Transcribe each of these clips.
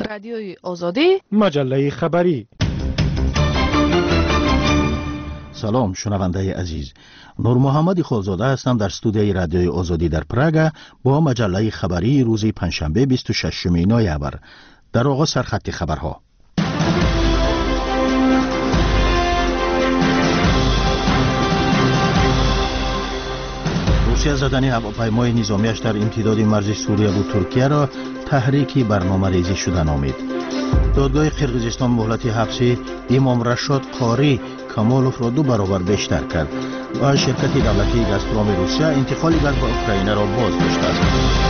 رادیوی آزادی، مجله خبری. سلام شنونده عزیز، نور محمد خالزاده هستم در استودیوی رادیوی آزادی در پراگ با مجله خبری روز پنجشنبه 26 نوامبر. در آغاز سرخط خبرها. روسیه زدن هواپیمای نظامیش در امتداد مرز سوریه و ترکیه را تحریک برنامه‌ریزی شده نامید. دادگاه قرقیزستان مهلت حبسی امام رشاد قاری کمالوف را 2 برابر بیشتر کرد و شرکت دولتی گازپروم روسیه انتقال گاز به اوکراین را باز داشته است.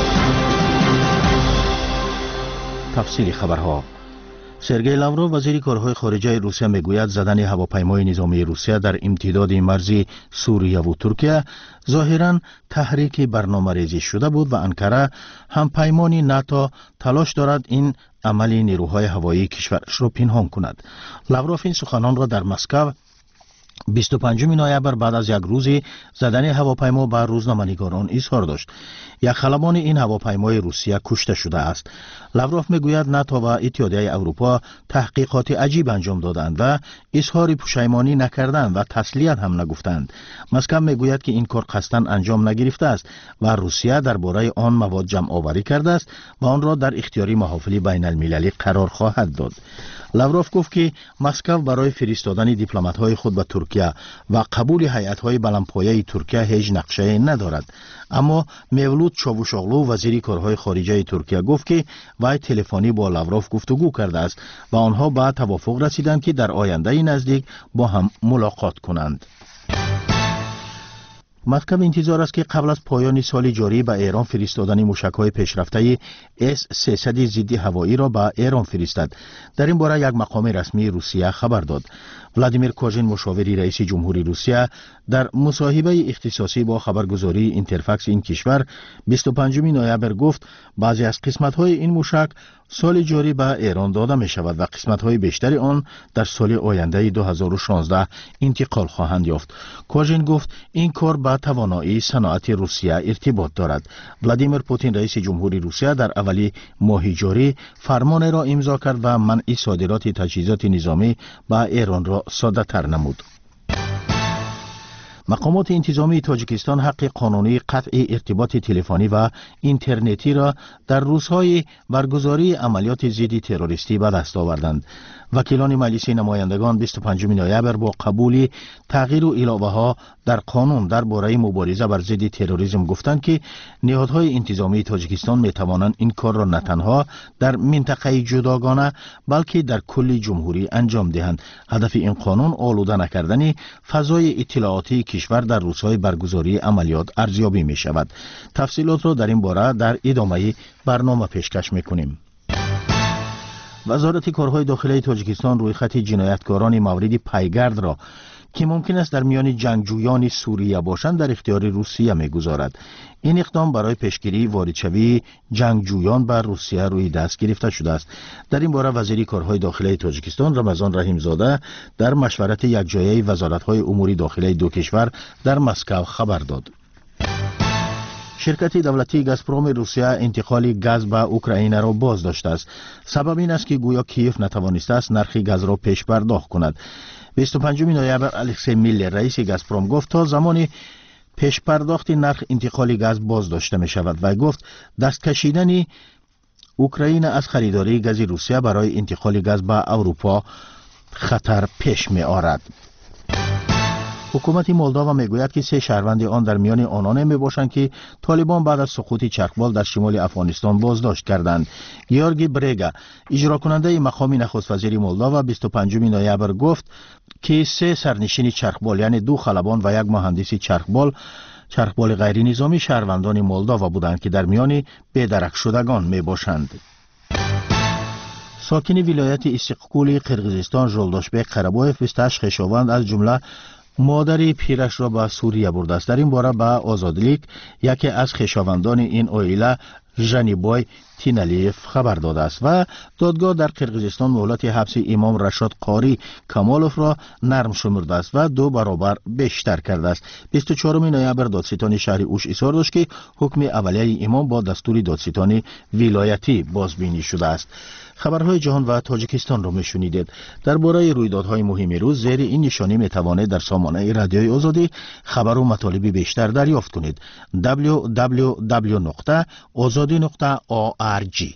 تفصیل خبرها. سرگئی لاوروف وزیر کارهای خارجه روسیه میگوید زدن هواپیمای نظامی روسیه در امتداد مرز سوریه و ترکیه ظاهراً تحریک برنامه‌ریزی شده بود و انکره همپیمان ناتو تلاش دارد این عمل نیروهای هوایی کشورش را پنهان کند. لاوروف این سخنان را در مسکو 25 نوامبر بعد از یک روز زدن هواپیما به روزنامه‌نگاران اظهار داشت. یک خلبان این هواپیمای روسیه کشته شده است. لاوروف میگوید ناتو و اتحادیه اروپا تحقیقات عجیب انجام دادند و اظهار پشیمانی نکردند و تسلیت هم نگفتند. مسکو میگوید که این کار قصداً انجام نگرفته است و روسیه درباره آن مواد جمع آوری کرده است و آن را در اختیار محافل بین المللی قرار خواهد داد. لاوروف گفت که مسکو برای فرستادن دیپلمات‌های خود به ترکیه و قبول هیئت‌های بلندپایه ترکیه هیچ نقشه ندارد. اما مولود چاوشاغلو وزیر کارهای خارجه ترکیه گفت که وی تلفنی با لاوروف گفتگو کرده است و آنها به توافق رسیدند که در آینده نزدیک با هم ملاقات کنند. مسکو انتظار است که قبل از پایان سال جاری به ایران فرستادن موشک‌های پیشرفته S-300 ضد هوایی را به ایران فرستد. در این باره یک مقام رسمی روسیه خبر داد. ولادیمیر کوژین مشاور رئیس جمهوری روسیه در مصاحبه اختصاصی با خبرگزاری اینترفاکس این کشور 25 نوامبر گفت بعضی از قسمت‌های این موشک سال جاری به ایران داده می شود و قسمت‌های بیشتری آن در سال آینده 2016 انتقال خواهند یافت. کوژین گفت این کار با توانایی صنعت روسیه ارتباط دارد. ولادیمیر پوتین رئیس جمهوری روسیه در اولی ماه جاری فرمان را امضا کرد و منع صادرات تجهیزات نظامی به ایران را ساده تر نمود. مقامات انتظامی تاجیکستان حق قانونی قطع ارتباط تلفنی و اینترنتی را در روزهای برگزاری عملیات ضد تروریستی به دست آوردند. وکیلان مجلس نمایندگان 25 نوامبر با قبول تغییر و علاوه‌ها در قانون درباره مبارزه بر ضد تروریسم گفتند که نهادهای انتظامی تاجیکستان می توانند این کار را نه تنها در منطقه جداگانه بلکه در کل جمهوری انجام دهند. هدف این قانون آلوده نکردن فضای اطلاعاتی کشور در روزهای برگزاری عملیات ارزیابی می شود. تفصیلات را در این باره در ادامه برنامه پیشکش می کنیم. وزارت کارهای داخلی تاجیکستان روی خط جنایتکاران مورد پیگرد را که ممکن است در میان جنگجویان سوریه باشند در اختیار روسیه می‌گذارد. این اقدام برای پیشگیری واردشوی جنگجویان بر روسیه روی دست گرفته شده است. در این باره وزیر کارهای داخلی تاجیکستان رمضان رحیمزاده در مشورت یکجایی وزارت‌های امور داخلی دو کشور در مسکو خبر داد. شرکت دولتی گازپروم روسیه انتقال گاز به اوکراین را باز داشته است. سبب این است که گویا کیف نتوانسته است نرخ گاز را پیش پرداخت کند. 25 نوامبر الکسی میلر رئیس گازپروم گفت تا زمانی پیش پرداخت نرخ انتقال گاز باز داشته می شود و گفت دست کشیدن اوکراین از خریداری گاز روسیه برای انتقال گاز به اروپا خطر پیش می آورد. حکومت مولداوا میگوید که 3 شهروند آن در میان آنان میباشند که طالبان بعد از سقوط چرخبال در شمال افغانستان بازداشت کردند. گیورگی بریگا اجرا کننده مقام نخست وزیر مولداوا 25 نوامبر گفت که 3 سرنشین چرخبال یعنی 2 خلبان و 1 مهندس چرخبال غیر نظامی شهروندان مولداوا بودند که در میان بی‌درک شدگان میباشند. ساکن ولایت استقلال قرقیزستان ژولداشبek قره‌باyev 28 خویشاوند از جمله مادر پیرش را به سوریه برده است. در این باره به آزادلیک یکی از خویشاوندان این عائله ژنیبای تینالیف خبر داده است و دادگاه در قرقیزستان مهلت حبس امام رشاد قاری کمالوف را نرم شمرده است و 2 برابر بیشتر کرده است. 24 نوامبر دادستان شهر اوش اصرار داشت که حکم اولیه امام با دستور دادستان ولایتی بازبینی شده است. خبرهای جهان و تاجیکستان را میشنیدید. درباره رویدادهای مهم روز زیر این نشانی میتوانید در سامانه رادیوی آزادی خبر و مطالب بیشتر دریافت کنید. www.azadi.org.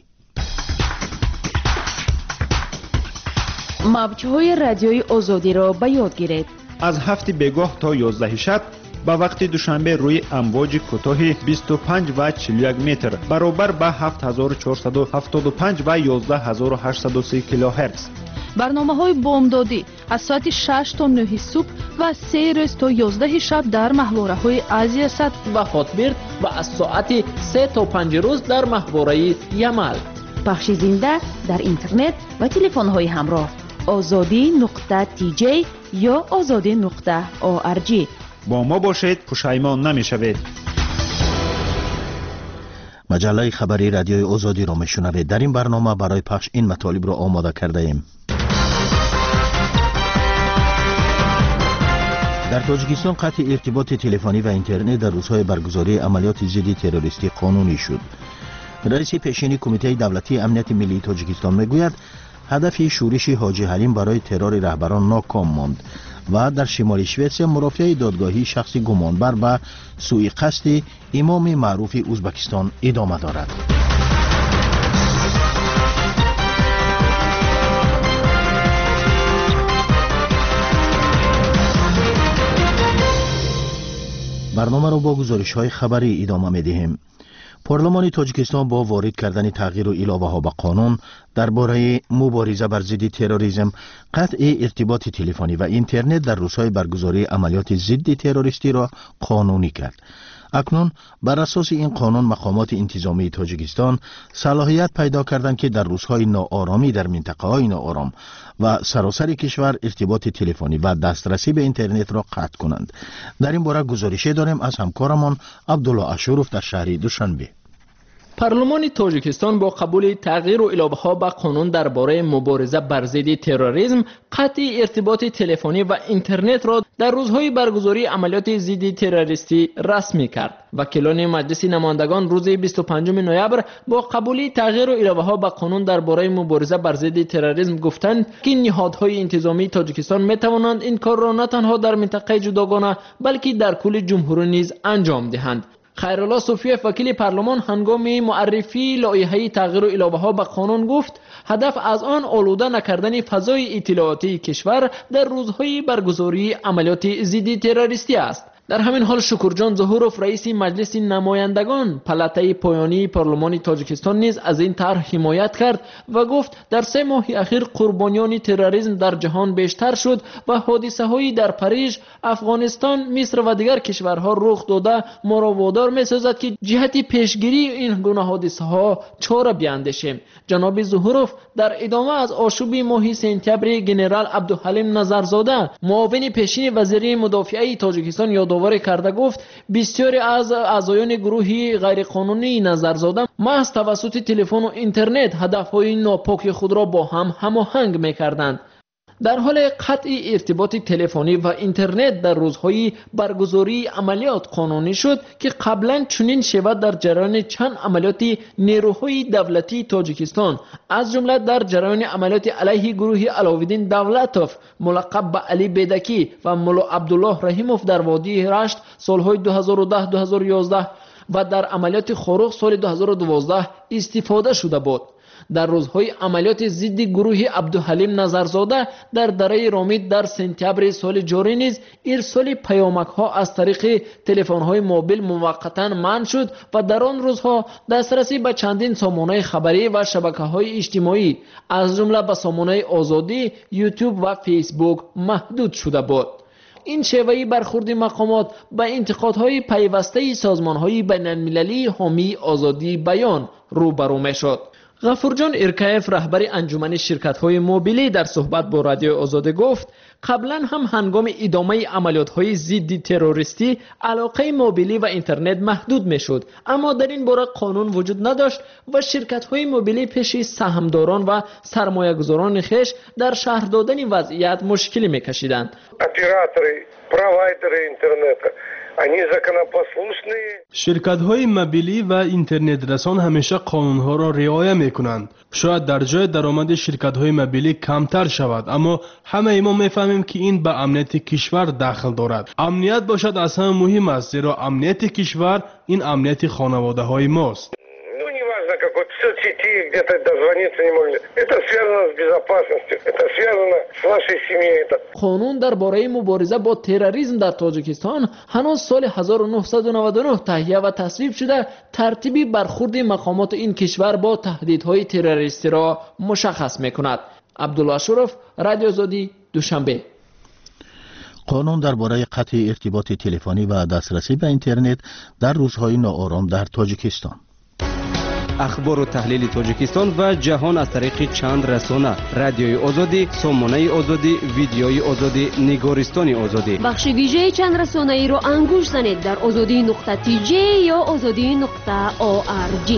موج‌های رادیوی آزادی را به یاد گیرید. از 7 بگاه تا 11 شب با وقت دوشنبه روی امواج کوتاه 25 و 41 متر برابر با 7475 و 11830 کیلوهرتز. برنامه‌های بامدادی از ساعت 6 تا 9 صبح و 3 روز تا 11 شب در ماهواره‌های آسیا سد و خاطبرد و از ساعت 3 تا 5 روز در ماهواره یمل. پخش زنده در اینترنت و تلفن‌های همراه azadi.tj یا azadi.org. با ما باشید، پشیمان نمی‌شوید. مجله خبری رادیوی آزادی را میشنوید. در این برنامه برای پخش این مطالب را آماده کرده ایم. در تاجیکستان قطع ارتباط تلفنی و اینترنت در روزهای برگزاری عملیات ضد تروریستی قانونی شد. رئیس پیشین کمیته دولتی امنیت ملی تاجیکستان میگوید هدف شورش حاجی حلیم برای ترور رهبران ناکام ماند و در شمال شوئد مرافعه دادگاهی شخصی گمانبر به سوء قصد امام معروف ازبکستان ادامه دارد. برنامه را با گزارش‌های خبری ادامه می‌دهیم. پارلمان تاجیکستان با وارد کردن تغییر و علاوه‌ها به قانون درباره مبارزه بر ضد تروریسم، قطع ارتباط تلفنی و اینترنت در روزهای برگزاری عملیات ضد تروریستی را قانونی کرد. اکنون بر اساس این قانون مقامات انتظامی تاجیکستان صلاحیت پیدا کردند که در روزهای ناآرامی در منطقه‌های ناآرام و سراسر کشور ارتباط تلفنی و دسترسی به اینترنت را قطع کنند. در این باره گزارشی داریم از همکارمان عبدالله اشوروف در شهر دوشنبه. پارلمان تاجیکستان با قبول تغییر و اضافه‌ها به قانون درباره مبارزه بر ضد تروریسم قطع ارتباط تلفنی و اینترنت را در روزهای برگزاری عملیات ضد تروریستی رسمی کرد. وکیلان مجلس نمایندگان روز 25 نوامبر با قبول تغییر و اضافه‌ها به قانون درباره مبارزه بر ضد تروریسم گفتند که نهادهای انتظامی تاجیکستان می‌توانند این کار را نه تنها در منطقه جداگانه بلکه در کل جمهوری نیز انجام دهند. خیرالله صوفیه وکیل پارلمان هنگام معرفی لایحه تغییر و اضافه‌ها به قانون گفت هدف از آن آلوده نکردن فضای اطلاعاتی کشور در روزهای برگزاری عملیات ضد تروریستی است. در همین حال شکرجان ظهوروف رئیس مجلس نمایندگان پلاته پایانی پارلمان تاجیکستان نیز از این طرح حمایت کرد و گفت در 3 ماه اخیر قربانیان تروریسم در جهان بیشتر شد و حادثه‌هایی در پاریس، افغانستان، مصر و دیگر کشورها رخ داده ما را وادار می‌سازد که جهت پیشگیری این گونه حادثه‌ها چاره بیاندیشیم. جناب ظهوروف در ادامه از آشوب ماه سپتامبر ژنرال عبدالحلیم نظرزاده معاون پیشین وزیر مدافعه تاجیکستان یادآوری کرده گفت بسیاری از اعضایان گروه غیرقانونی نظرزاده محض توسط تلفن و اینترنت هدف‌های ناپاک خود را با هم هماهنگ می‌کردند. در حال قطع ارتباط تلفنی و اینترنت در روزهای برگزاری عملیات قانونی شد که قبلا چنین شود در جریان چند عملیات نیروهای دولتی تاجیکستان از جمله در جریان عملیات علیه گروه علاوالدین دولتوف ملقب به علی بیدکی و مولا عبدالله رحیموف در وادی رشت سالهای 2010-2011 و در عملیات خروق سال 2012 استفاده شده بود. در روزهای عملیات ضد گروه عبدالحلیم نظرزاده در دره رامید در سپتامبر سال جاری نیز ارسال پیامک ها از طریق تلفن های موبیل موقتا منع شد و در آن روزها دسترسی به چندین سامانه خبری و شبکه های اجتماعی از جمله به سامانه آزادی، یوتیوب و فیسبوک محدود شده بود. این شیوهی برخورد مقامات به انتقادهای پیوسته سازمانهای بین‌المللی حامی آزادی بیان روبرو می‌شد. غفورجان ارکایف رهبر انجمن شرکت‌های موبیلی در صحبت با رادیو آزادی گفت قبلا هم هنگام ادامه عملیات‌های ضد تروریستی علاقه موبیلی و اینترنت محدود می‌شد، اما در این باره قانون وجود نداشت و شرکت‌های موبیلی پیش سهامداران و سرمایه‌گذاران خویش در شرح دادن وضعیت مشکلی می‌کشیدند. Операторы, провайдеры интернета, они законопослушные. شرکت‌های موبیلی و اینترنت رسان همیشه قانون‌ها را رعایت می‌کنند. شاید در جای درآمد شرکت‌های موبیلی کمتر شود، اما همه ما می‌فهمیم که این به امنیت کشور دخل دارد. امنیت باشد از همه مهم است، زیرا امنیت کشور این امنیت خانواده‌های ماست. Как вот в соцсети где-то дозвониться не могли. Это связано с безопасностью, это связано с вашей семьей. قانون درباره مبارزه با تروریسم در تاجیکستان هنوز سال 1999 تهیه و تصویب شده ترتیبی برخورد مقامات این کشور با تهدیدهای تروریستی را مشخص می‌کند. عبدالله شرف، رادیو آزادی، دوشنبه. قانون درباره قطع ارتباط تلفنی و دسترسی به اینترنت در روزهای ناآرام در تاجیکستان. اخبار و تحلیل تاجیکستان و جهان از طریق چند رسانه: رادیوی آزادی، سامانه آزادی، ویدیوی آزادی، نگارستان آزادی. بخش ویژه چند رسانه ای را انگوش زنید در azadi.tj یا azadi.org.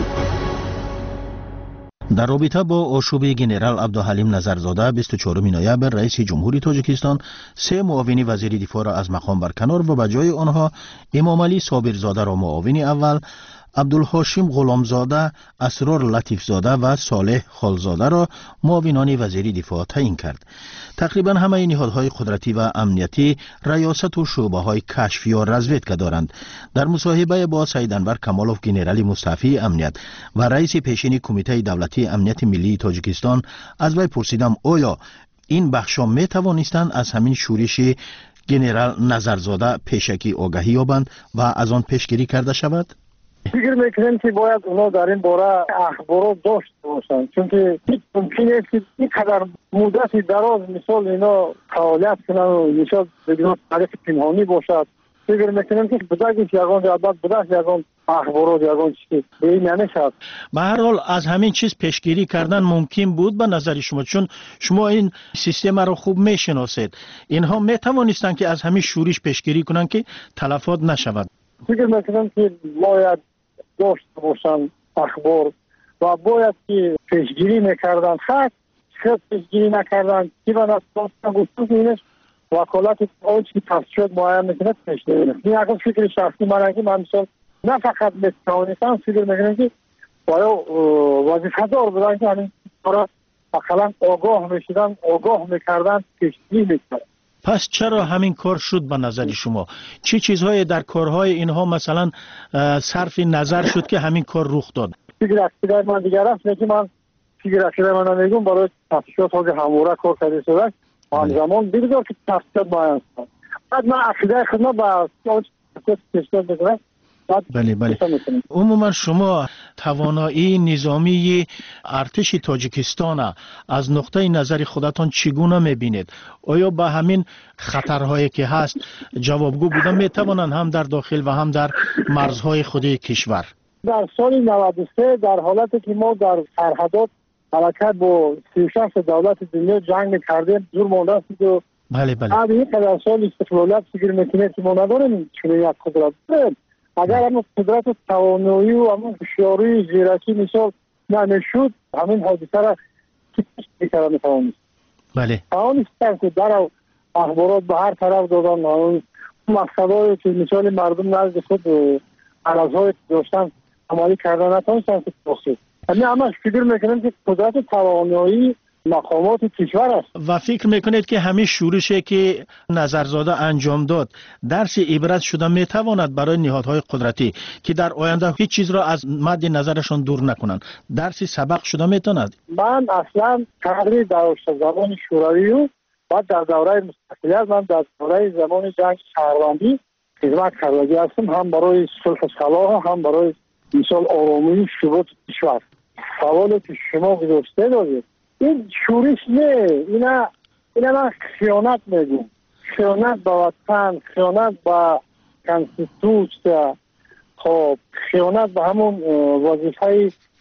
در رابطه با آشوب گنرال عبدالحلیم نظرزاده 24 نوامبر رئیس جمهوری تاجیکستان 3 معاون وزیر دفاع را از مقام برکنار و به جای آنها امام علی صابرزاده را معاون اول، عبدالحاشم غلامزاده، اسرار لطیفزاده و صالح خالزاده را معاونان وزیر دفاع تعیین کرد. تقریبا همه نهادهای قدرتی و امنیتی ریاست و شعبه‌های کشفی و رزویدکا دارند. در مصاحبه با سید انور کمالوف گنرال مستعفی امنیت و رئیس پیشین کمیته دولتی امنیت ملی تاجیکستان از وی پرسیدم آیا این بخشا می توانستند از همین شورش گنرال نظرزاده پیشکی آگاهی یابند و از آن پیشگیری کرده شود؟ فکر میکنم که باید اونا در این باره اخبارات داشت باشند، چون که ممکن است که اینقدر مدت دراز مثال اینا فعالیت کنند و مثال بدون طریق پنهانی باشد. فکر میکنم که بودگیش یگان البته بودش یگان اخبارات یگان چیزی به این نمیشد. به هر حال از همین چیز پیشگیری کردن ممکن بود به نظر شما، چون شما این سیستم را خوب میشناسید. اینها میتوانستند که از همین شورش پیشگیری کنند که تلفات نشود. فکر میکنم که باید داشت باشند اخبار و باید که پیشگیری میکردن. خط پیشگیری نکردن که من از گفتم که اینش وکالت آنچه که تصشد معین میکنه پیشگیری. این اگر فکر شخصی من که من مثال نه فقط میتوانستم فکر میکنم که باید وظیفه دار بودن که همین کارا اقلا آگاه میشدن، آگاه میکردن، پیشگیری میکردن. پس چرا همین کار شد به نظر شما؟ چه چیزهای در کارهای اینها مثلا صرف نظر شد که همین کار رخ داد؟ فکر اکتیده من دیگر است که من فکر اکتیده من نمیگم برای تفسیرات ها که همواره کار کرده شده همزمان بگذار که تفسیرات باید است. بعد من اکتیده خدمت با تفسیرات بکنم. بله. عموما شما توانایی نظامی ارتش تاجیکستان از نقطه نظر خودتان چگونه میبینید؟ آیا با همین خطرهایی که هست جوابگو بودن میتوانند هم در داخل و هم در مرزهای خود کشور؟ در سال 93 در حالتی که ما در سرحدات حرکت با 36 دولت دنیا جنگ کردیم، زور مانده است و بله. بعد این قدر سال استقلالات فکر میکنید که ما نداریم چون یک قدرت داریم. اگر همون قدرت توانایی و همون هوشیاری زیرکی مثال نمیشد همین حادثه را که کردن میتوانست. بله. توانستن که در اخبارات به هر طرف دادن اون مقصدهایی که مثال مردم نزد خود عرضهای داشتن عملی کردن نتوانستن که توصیل. همش فکر میکنم که قدرت توانایی مقامات کشور است. و فکر میکنید که همین شورشی که نظرزاده انجام داد درس عبرت شده میتواند برای نهادهای قدرتی که در آینده هیچ چیز را از مد نظرشان دور نکنند درس سبق شده میتواند؟ من اصلا تقریبا در زمان شوروی و بعد در دوره مستقلیت من در دوره زمان جنگ شهروندی خدمت کرده هستم، هم برای صلح و صلاح هم برای مثال آرامی ثبات کشور. سوالی که شما گذاشته دارید این شورش نه، اینا من خیانت میگم، خیانت به وطن، خیانت به کنستیتوسیا، خب خیانت به همون وظیفه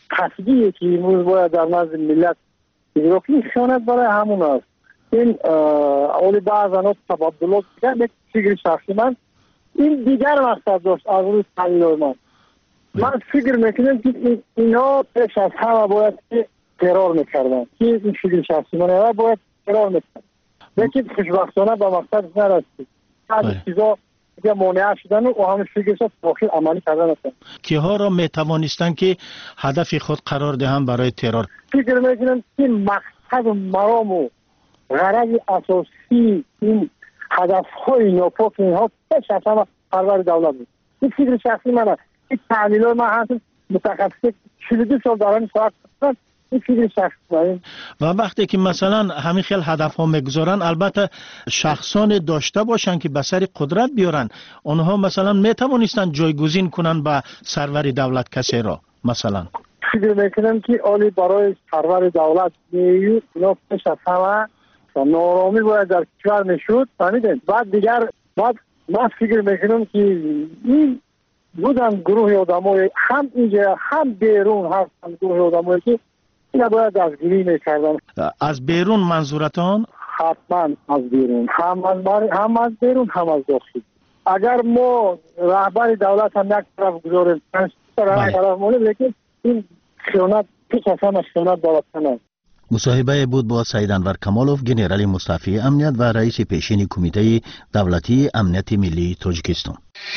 قصدیه که امروز باید در نزد ملت اجرا کنیم خیانت برای همون است. این اولی بعضا تبادلات دیگر یک فکر شخصی من این دیگر مقصد داشت از روی تحلیل من فکر میکنم که اینا پیش از همه باید ترور میکردن که این فکر شخصی من باید ترور میکردن لیکن خوشبختانه به مقصد نرسید از چیزا که مانع شدن و همه فکرش داخل عملی کردن هستن که ها را میتوانستن که هدف خود قرار دهند برای ترور. فکر میکنم که مقصد و مرام و غرض اساسی این هدف های ناپاک اینها پیش از همه پرور دولت بود. این فکر شخصی منه. این تحلیل های من هستم متخصص 42 سال دارن صحبت کردن. این فکر شخصی منه. و وقتی که مثلا همین خیل هدف ها میگذارن البته شخصان داشته باشن که به سر قدرت بیارن اونها مثلا میتوانستن جایگزین کنن به سرور دولت کسی را مثلا فکر میکنم که آلی برای سرور دولت میو اینا پیش از همه نارامی باید در کشور میشد فهمیدین بعد من فکر میکنم که این بودن گروه آدمای هم اینجا هم بیرون هستن گروه آدمایی که اینا باید دستگیری میکردن. از بیرون منظورتان؟ حتما از بیرون هم از بیرون هم از داخل. اگر ما رهبر دولت هم یک طرف گذاریم طرف مونه لیکن این خیانت پیش از همه خیانت دولتان است. مصاحبه بود با سید انور کمالوف گنرال مستعفی امنیت و رئیس پیشین کمیته دولتی امنیت ملی تاجیکستان.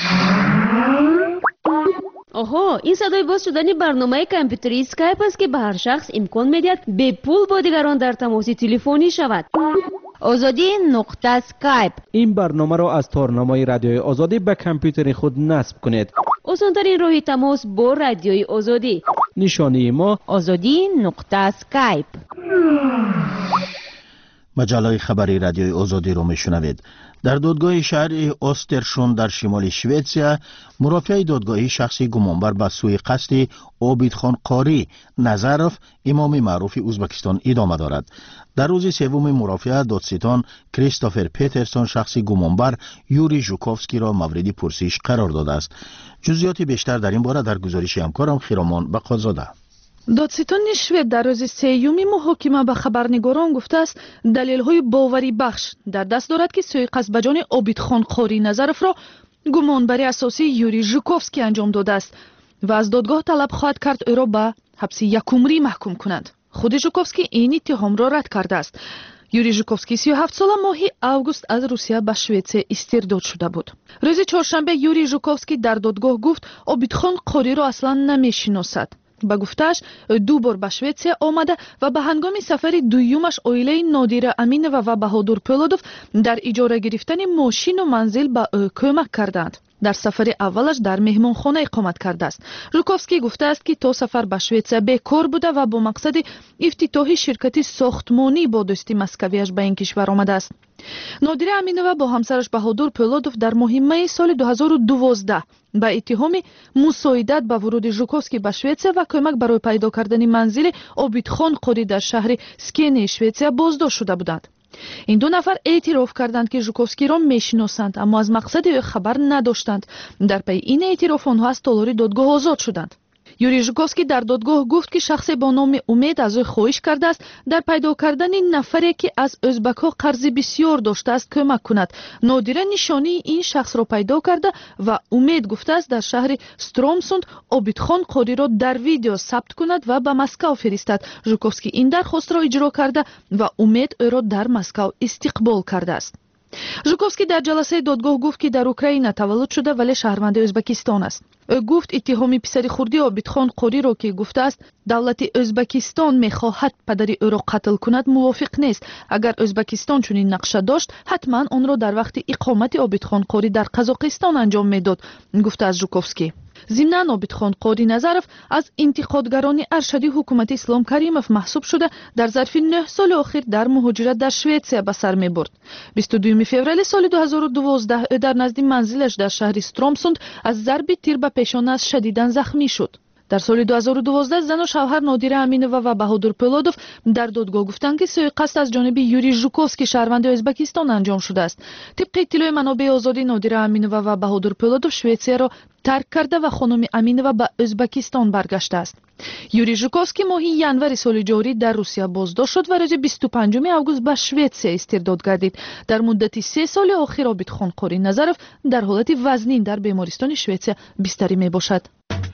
آها این صدای باز شدن برنامه کامپیوتری اسکایپ است که به هر شخص امکان میدهد به پول با دیگران در تماس تلفنی شود. آزادی نقطه اسکایپ. این برنامه را از تارنمای رادیوی آزادی به کامپیوتر خود نصب کنید. آسان‌ترین راه تماس با رادیوی آزادی. نشانی ما آزادی نقطه اسکایپ. مجله خبری رادیوی آزادی رو میشنوید. در دادگاه شهر اوسترشون در شمال شویتزیا مرافع دادگاهی شخصی گمانبر به سوی قصد عابدخان قاری نظروف امام معروف ازبکستان ادامه دارد. در روز سوم مرافعه دادستان کریستوفر پیترسون شخصی گمانبر یوری ژوکوفسکی را مورد پرسش قرار داده است. جزئیات بیشتر در این باره در گزارش همکارم خیرامان بقازاده. دادستان شوید در روز سیوم محاکمه به خبرنگاران گفته است دلیل‌های باوری بخش در دست دارد که سوی قصد به جان عابدخان قاری نظروف را گمانبری اساسی یوری ژوکوفسکی انجام داده است و از دادگاه طلب خواهد کرد او را به حبس 1 عمری محکوم کنند. خود ژوکوفسکی این اتهام را رد کرده است. یوری ژوکوفسکی 37 ساله ماهی اوگوست از روسیه به شویتزیا استرداد شده بود. روز چهارشنبه یوری ژوکوفسکی در دادگاه گفت عابدخان قاری را اصلا نمی‌شناسد. با گفتش 2 بار به شویتزیا آمده و به هنگام سفر دویمش اویله نادیر امینووا و بهادور پولودوف در اجاره گرفتن ماشین و منزل به او کمک کردند. در سفر اولش در مهمانخانه اقامت کرده است. ژوکوفسکی گفته است که تا سفر به شویتزیا بیکار بوده و با مقصد افتتاح شرکت ساختمانی با دوستی مسکویش به این کشور آمده است. نادیر امینووا با همسرش بهادور پولودوف در ماه می سال 2012 به اتهام مساعدت به ورود ژوکوفسکی به شویتزیا و کمک برای پیدا کردن منزل عابدخان قاری در شهر سکین شویتزیا بازداشت شده بودند. این 2 نفر اعتراف کردند که ژوکوفسکی را میشناسند اما از مقصد او خبر نداشتند. در پی این اعتراف آنها از تالار دادگاه آزاد شدند. یوری ژوکوفسکی در دادگاه گفت که شخصی با نام امید از او خواهش کرده است در پیدا کردن نفری که از ازبک‌ها قرض بسیار داشته است کمک کند. نادیره نشانی این شخص را پیدا کرده و امید گفته است در شهر سترومسوند عابدخان قاری را در ویدیو ثبت کند و به مسکو فرستد. ژوکوفسکی این درخواست را اجرا کرده و امید او را در مسکو استقبال کرده است. ژوکوفسکی در جلسه دادگاه گفت که در اوکراین تولد شده ولی شهروند ازبکستان است. او گفت اتهام پسر خردی عابدخان قاری را که گفته است دولت ازبکستان میخواهد پدر او را قتل کند موافق نیست. اگر ازبکستان چنین نقشه داشت حتما آن را در وقت اقامت عابدخان قاری در قزاقستان انجام میداد، گفته از ژوکوفسکی. ضمن عابدخان قاری نظروف از انتقادگران ارشدی حکومت اسلام کریموف محسوب شده در ظرف 9 سال اخیر در مهاجرت در شویتزیا به سر میبرد. 22 فوریه سال 2012 او در نزد منزلش در شهر سترومسوند از ضرب تیر به پیشانه‌اش شدیداً زخمی شد. در سال 2012 زن و شوهر نادیره امینووا و بهادر پولادوف در دادگاه گفتند که سوء قصد از جانب یوری ژوکوفسکی شهروند ازبکستان انجام شده است. طبق اطلاع منابع آزادی، نادیره امینووا و بهادر پولادوف شویتسیا را ترک کرده و خانم امینووا به ازبکستان برگشته است. یوری ژوکوفسکی ماه ینور سال جاری در روسیه بازداشت شد و روز 25 آگوست به شویتسیا استرداد گردید. در مدت 3 سال آخر عابدخان قاری نظرف در حالت وزنین در بیمارستان شویتسیا بستری می باشد.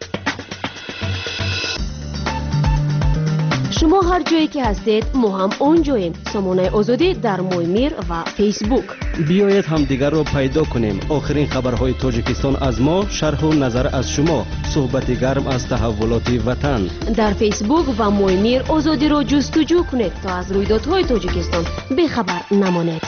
شما هر جایی که هستید ما هم اونجاییم. سامانه آزادی در مویمیر و فیسبوک. بیایید همدیگر را پیدا کنیم. آخرین خبرهای تاجیکستان از ما، شرح و نظر از شما، صحبت گرم از تحولات وطن. در فیسبوک و مویمیر آزادی را جستجو کنید تا از رویدادهای تاجیکستان بخبر نمانید.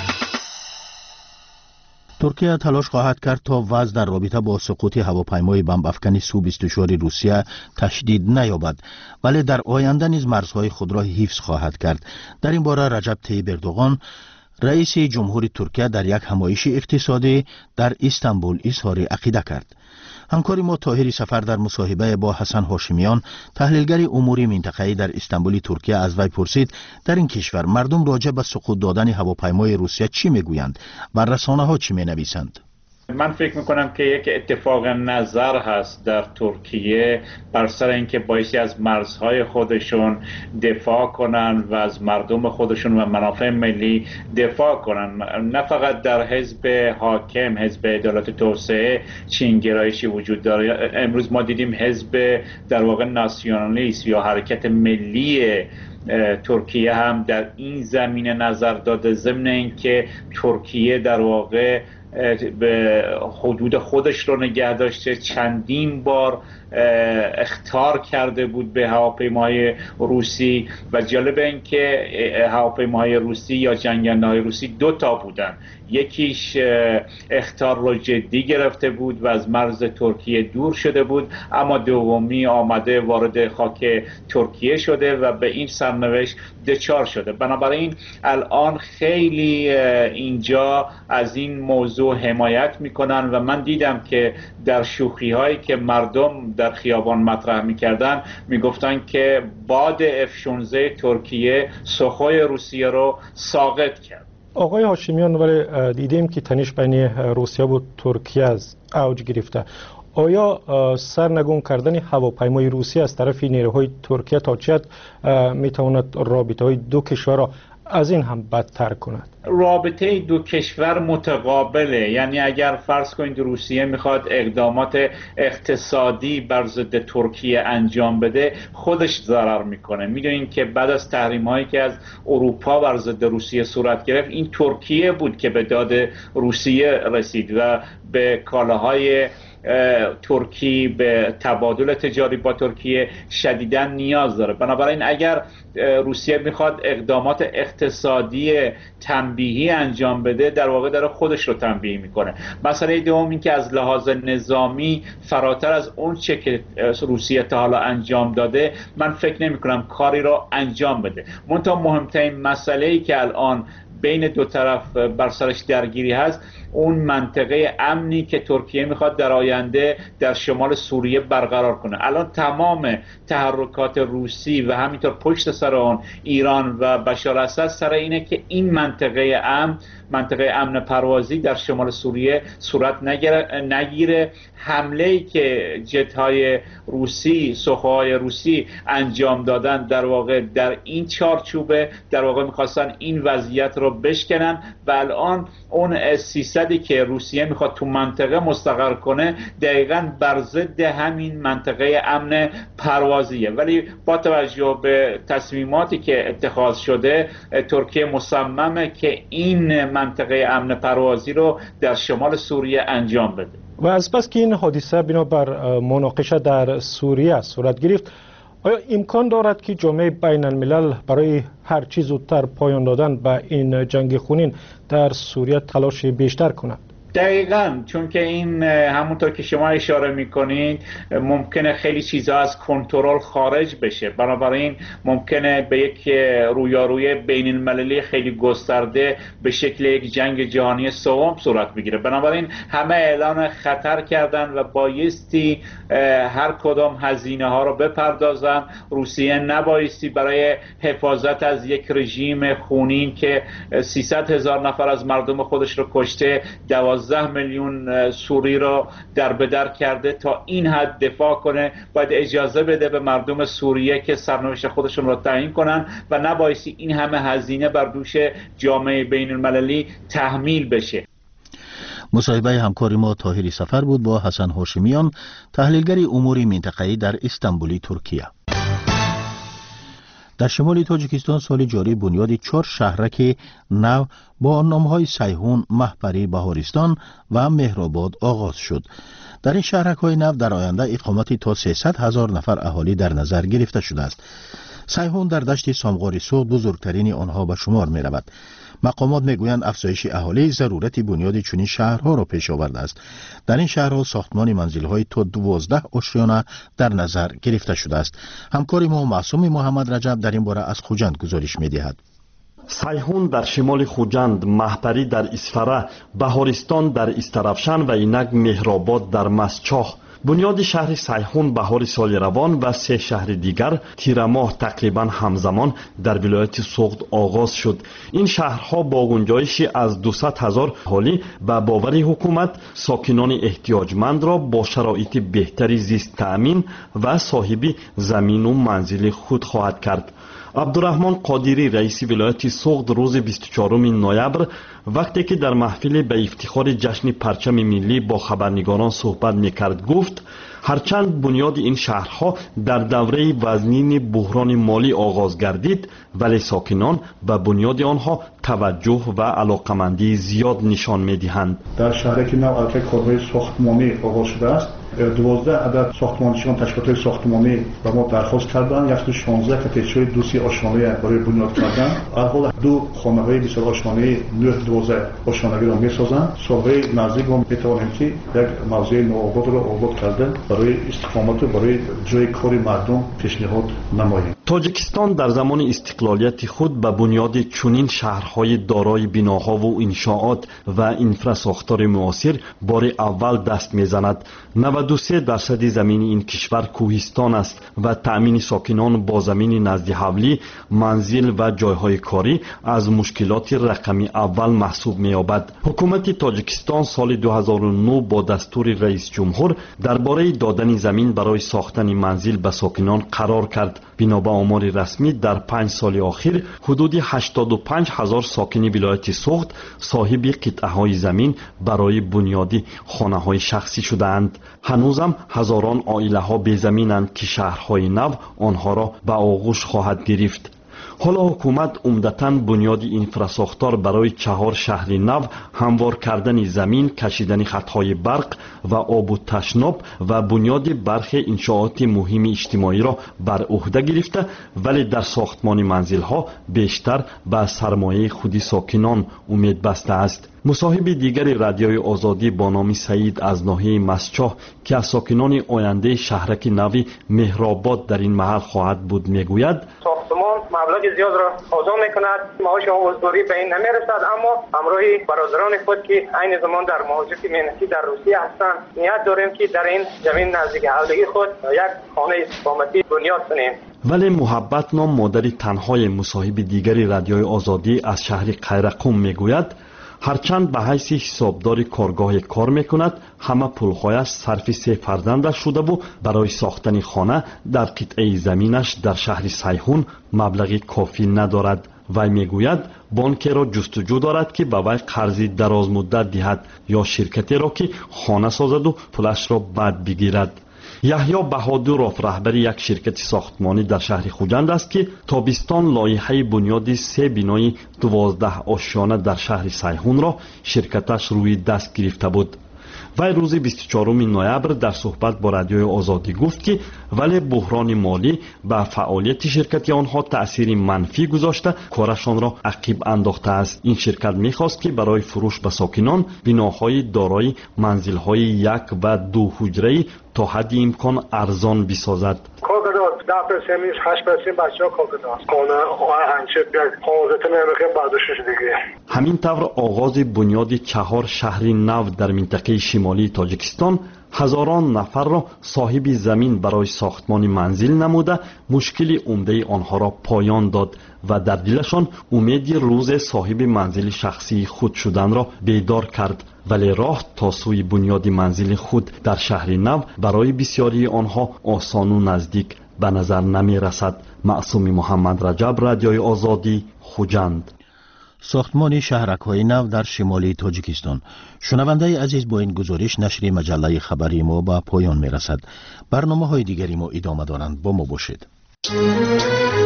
ترکیه تلاش خواهد کرد تا وضع در رابطه با سقوط هواپیمای بمب افکن سو-24 روسیه تشدید نیابد، ولی در آینده نیز مرزهای خود را حفظ خواهد کرد. در این باره رجب طیب اردوغان رئیس جمهوری ترکیه در یک همایش اقتصادی در استانبول اظهار عقیده کرد. همکار ما طاهر سفر در مصاحبه با حسن هاشمیان، تحلیلگر امور منطقه‌ای در استانبول ترکیه، از وی پرسید در این کشور مردم راجع به سقوط دادن هواپیمای روسیه چی میگویند و رسانه‌ها چی مینویسند؟ من فکر میکنم که یک اتفاق نظر هست در ترکیه بر سر اینکه بایستی از مرزهای خودشون دفاع کنن و از مردم خودشون و منافع ملی دفاع کنن. نه فقط در حزب حاکم، حزب عدالت و توسعه چین گرایشی وجود داره. امروز ما دیدیم حزب در واقع ناسیونالیست یا حرکت ملی ترکیه هم در این زمینه نظر داده، ضمن اینکه ترکیه در واقع به حدود خودش رو نگه داشته، چندین بار اخطار کرده بود به هواپیماهای روسی و جالب این که هواپیماهای روسی یا جنگنده‌های روسی 2 تا بودن. یکیش اخطار رو جدی گرفته بود و از مرز ترکیه دور شده بود، اما دومی آمده وارد خاک ترکیه شده و به این سرنوشت دچار شده. بنابراین الان خیلی اینجا از این موضوع حمایت میکنن و من دیدم که در شوخی هایی که مردم در خیابان مطرح میکردن میگفتن که باد F-16 ترکیه سوخوی روسیه رو ساقط کرد. آقای هاشمیان، ولی دیدیم که تنش بین روسیه و ترکیه از اوج گرفته. آیا سرنگون کردن هواپیمای روسیه از طرف نیروهای ترکیه تا چه حد میتواند رابطه های دو کشور را از این هم بدتر کند؟ رابطه دو کشور متقابله. یعنی اگر فرض کنید روسیه میخواد اقدامات اقتصادی بر ضد ترکیه انجام بده، خودش ضرر میکنه. میدونین که بعد از تحریم هایی که از اروپا بر ضد روسیه صورت گرفت، این ترکیه بود که به داد روسیه رسید و به کالاهای ترکی، به تبادل تجاری با ترکیه شدیداً نیاز داره. بنابراین اگر روسیه میخواد اقدامات اقتصادی تنبیهی انجام بده، در واقع داره خودش رو تنبیه میکنه. مسئله دوم این که از لحاظ نظامی فراتر از اون چه که روسیه تا حالا انجام داده، من فکر نمی کنم کاری رو انجام بده. منتها مهمترین مسئله‌ای که الان بین دو طرف بر سرش درگیری هست، اون منطقه امنی که ترکیه میخواد در آینده در شمال سوریه برقرار کنه. الان تمام تحرکات روسی و همینطور پشت سر اون ایران و بشار اسد سر اینه که این منطقه امن پروازی در شمال سوریه صورت نگیره. حمله‌ای که جت‌های روسی، سخوهای روسی انجام دادن در واقع در این چارچوبه، در واقع میخواستن این وضعیت رو بشکنن و الان اون 300 که روسیه میخواد تو منطقه مستقر کنه دقیقاً بر ضد همین منطقه امن پروازیه. ولی با توجه به تصمیماتی که اتخاذ شده، ترکیه مصممه که این منطقه امن پروازی رو در شمال سوریه انجام بده. و از پس که این حادثه بنابر مناقشه در سوریه صورت گرفت، آیا امکان دارد که جامعه بین الملل برای هر چیز زودتر پایان دادن به این جنگ خونین در سوریه تلاش بیشتر کند؟ دقیقاً، چون که این همونطور که شما اشاره میکنید ممکنه خیلی چیزا از کنترل خارج بشه، بنابراین ممکنه به یک رویارویی بین المللی خیلی گسترده به شکل یک جنگ جهانی سوم صورت بگیره. بنابراین همه اعلان خطر کردن و بایستی هر کدام هزینه ها رو بپردازن. روسیه نبایستی برای حفاظت از یک رژیم خونین که 300,000 نفر از مردم خودش رو کشته، 12 میلیون سوری رو در بدر کرده، تا این حد دفاع کنه. باید اجازه بده به مردم سوریه که سرنوشت خودشون رو تعیین کنن و نبایستی این همه هزینه بر دوش جامعه بین المللی تحمیل بشه. مصاحبه همکار ما طاهری سفر بود با حسن هاشمیان، تحلیلگر امور منطقه‌ای در استانبول، ترکیه. در شمال تاجیکستان سال جاری بنیاد 4 شهرک نو با نام‌های سیحون، مهپری، بهارستان و مهرآباد آغاز شد. در این شهرک‌های نو در آینده اقامتی تا 300,000 نفر اهالی در نظر گرفته شده است. سیحون در دشت سامغار سوخت بزرگترین آنها به شمار می رود. مقامات میگویند افزایش اهالی ضرورت بنیاد چنین شهرها را پیش آورده است. در این شهرها ساختمان منزل‌های تا 12 آشیانه در نظر گرفته شده است. همکار ما معصوم محمد رجب در این باره از خوجند گزارش می‌دهد. سیحون در شمال خوجند، مهپری در اسفره، بهارستان در استرافشان و اینک مهرآباد در مسچاخ. بنیاد شهر سیحون بهار سال روان و 3 شهر دیگر تیر ماه تقریبا همزمان در ولایت سوخت آغاز شد. این شهرها با گنجایشی از 200,000 اهالی به باور حکومت ساکنان احتیاجمند را با شرایط بهتری زیست تأمین و صاحبی زمین و منزل خود خواهد کرد. عبدالرحمن قادری رئیس ولایت سوخت روز 24 نوامبر وقتی که در محفل به افتخار جشن پرچم ملی با خبرنگاران صحبت میکرد گفت هرچند بنیاد این شهرها در دوره وزنین بحران مالی آغاز گردید، ولی ساکنان به بنیاد آنها توجه و علاقمندی زیاد نشان میدهند. در شهری که نو البته کارهای ساختمانی آغاز شده است، 12 عدد ساختمانچیان تشکیلات ساختمانی به ما درخواست کردند. 116 کتیچهای دوسی آشیانه برای بنیاد کردن. در حال 2 خانه‌های بسیار آشیانه 9-12 آشیانگی را می‌سازند. سال‌های نزدیک ما می‌توانیم که یک موضع نوآباد را آباد کرده برای استقامت و برای جای کار مردم پیشنهاد نماییم. تاجیکستان در زمان استقلالیت خود به بنیاد چنین شهرهای دارای بناها و انشاءات و انفراساختار معاصر بار اول دست می‌زند. 93% زمین این کشور کوهستان است و تأمین ساکنان با زمین نزد حولی، منزل و جایهای کاری از مشکلات رقمی اول محسوب می‌یابد. حکومت تاجیکستان سال 2009 با دستور رئیس جمهور درباره دادن زمین برای ساختن منزل به ساکنان قرار کرد. بنا به آمار رسمی در 5 سال اخیر حدود 85,000 ساکن ولایت سوخت صاحب قطعه‌های زمین برای بنیاد خانه‌های شخصی شده‌اند. هنوزم هزاران عائله‌ها بی زمینند که شهرهای نو آنها را به آغوش خواهد گرفت. حالا حکومت عمدتاً بنیاد انفراساختار برای 4 شهر نو، هموار کردن زمین، کشیدن خطهای برق و آب و تشناب و بنیاد برخی انشاءات مهم اجتماعی را بر عهده گرفته، ولی در ساختمان منزل‌ها بیشتر به سرمایه خودی ساکنان امید بسته است. مصاحب دیگر رادیوی آزادی با نام سعید از ناحیه مسچاه که از ساکنان آینده شهرک نوی مهرآباد در این محل خواهد بود میگوید ساختمان مبلغ زیاد را تقاضا میکند، معاش حضوری به این نمیرسد، اما همراه برادران خود که عین زمان در مهاجرت مهنتی در روسیه هستند نیت داریم که در این زمین نزدیک حوزه خود یک خانه استقامتی بنیاد کنیم. ولی محبت نام مادر تنهای مصاحب دیگری رادیوی آزادی از شهر قیرقوم میگوید هرچند به حیث حسابدار کارگاه کار میکند، همه پولهایش صرف 3 فرزندش شده و برای ساختن خانه در قطعه زمینش در شهر سیحون مبلغی کافی ندارد. وی میگوید بانک را جستجو دارد که به وی قرضی دراز مدت دهد یا شرکتی را که خانه سازد و پولش را بعد بگیرد. یحیی بهادروف رهبر یک شرکت ساختمانی در شهر خوجند است که تابستان لایحه بنیاد 3 بینای 12 آشیانه در شهر سیحون را شرکتش روی دست گرفته بود. وی روز 24 نوامبر در صحبت با رادیوی آزادی گفت که ولی بحران مالی به فعالیت شرکت آنها تأثیر منفی گذاشته کارشان را عقب انداخته است. این شرکت می‌خواست که برای فروش به ساکنان بناهای دارای منزل‌های 1 و 2 حجره‌ای تا حد امکان ارزان بسازد. 10% نیست 8% بچه‌ها کاغذ خانه هنچه حاضر نمیخوام برداشتش دیگه. همین طور آغاز بنیاد 4 شهر نو در منطقه شمالی تاجیکستان هزاران نفر را صاحب زمین برای ساختمان منزل نموده مشکل عمده آنها را پایان داد و در دلشان امید روز صاحب منزل شخصی خود شدن را بیدار کرد. ولی راه تا سوی بنیاد منزل خود در شهر نو برای بسیاری آنها آسان و نزدیک به نظر نمی رسد. معصوم محمد رجب، رادیوی آزادی، خوجند. ساختمان شهرک‌های نو در شمالی تاجیکستان. شنونده عزیز، با این گزارش نشر مجله خبری ما به پایان می رسد. برنامه‌های دیگری ما ادامه دارند. با ما باشید.